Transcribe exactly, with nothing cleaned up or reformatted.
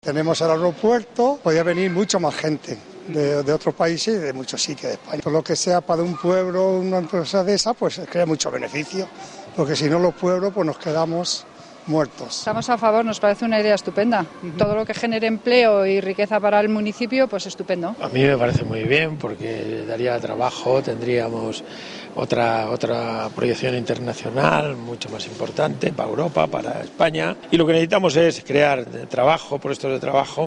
Tenemos el aeropuerto, podría venir mucho más gente de, de otros países y de muchos sitios de España. Por lo que sea para un pueblo, una empresa de esa, pues crea mucho beneficio, porque si no los pueblos pues nos quedamos muertos. Estamos a favor, nos parece una idea estupenda. Uh-huh. Todo lo que genere empleo y riqueza para el municipio, pues estupendo. A mí me parece muy bien porque daría trabajo, tendríamos otra otra proyección internacional mucho más importante para Europa, para España. Y lo que necesitamos es crear trabajo, puestos de trabajo.